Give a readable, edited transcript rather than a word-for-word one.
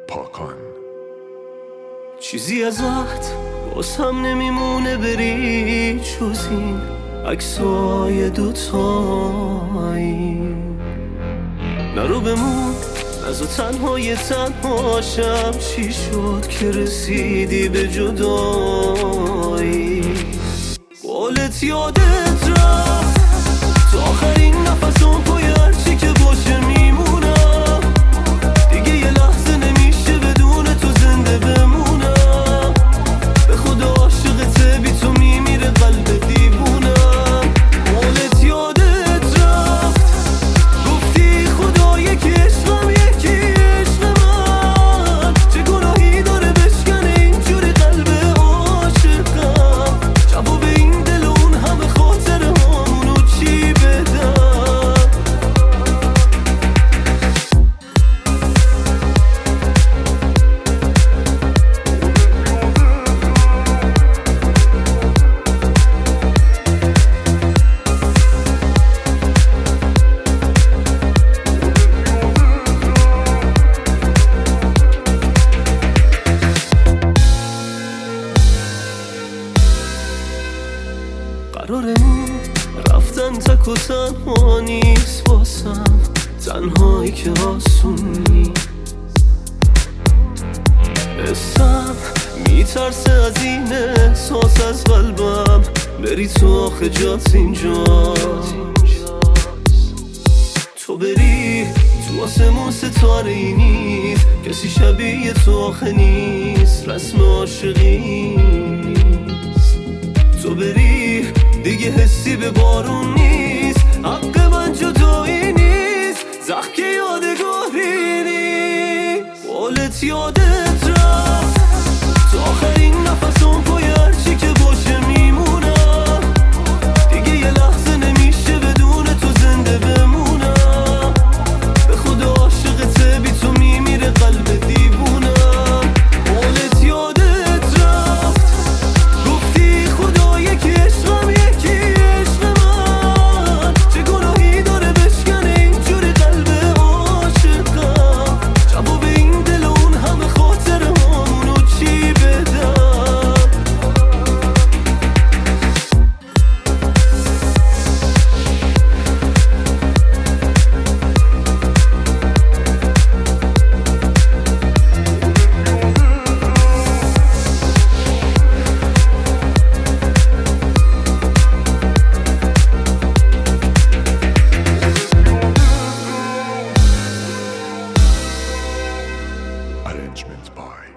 پاکان. چیزی ازت واسم نمیمونه بری جز این عکسای دوتایی. نرو بمون نزا تنهاشم، چی شد که رسیدی به جدایی؟ قولت یادت رفت تا آخرین نفسم پای هرچی که باشه میمونم. دیگه یه لحظه نمیشه بدون تو زنده بمونم. به خدا عاشقته بی تو میمیره قلب دیوونم. قولت یادت رفت گفتی خدایی که عشقم یکی عشق من، چه گناهی داره بشکنه اینجوری قلب عاشقم. جواب این دل اون همه خاطر همونو چی بدم؟ قرارمون رفتن تک و تنها نیست واسم، تنهایی که آسون نیست. حسم میترسه از این احساس از قلبم بری تو، آخه جات اینجاست. تو بری تو آسمون ستاره ای نیست، کسی شبیه تو آخه نیست، رسم عاشقی نیست. تو بری دیگه حسی به بارون نیست، حق من جدایی نیست، زخم که یادگاری نیست. قولت یادت رفت تا آخرین نفسم پای هرچی که باشه میمونم. دیگه یه لحظه نمیشه بدون تو زنده بمونم. به خدا عاشقته بی تو میمیره قلب دیوونم. قولت یادت رفت گفتی خدایی که عشقم یکی عشق من، چه گناهی داره بشکنه اینجوری قلب عاشقم. جواب این دل اون همه خاطر همونو چی بدم؟ Arrangement by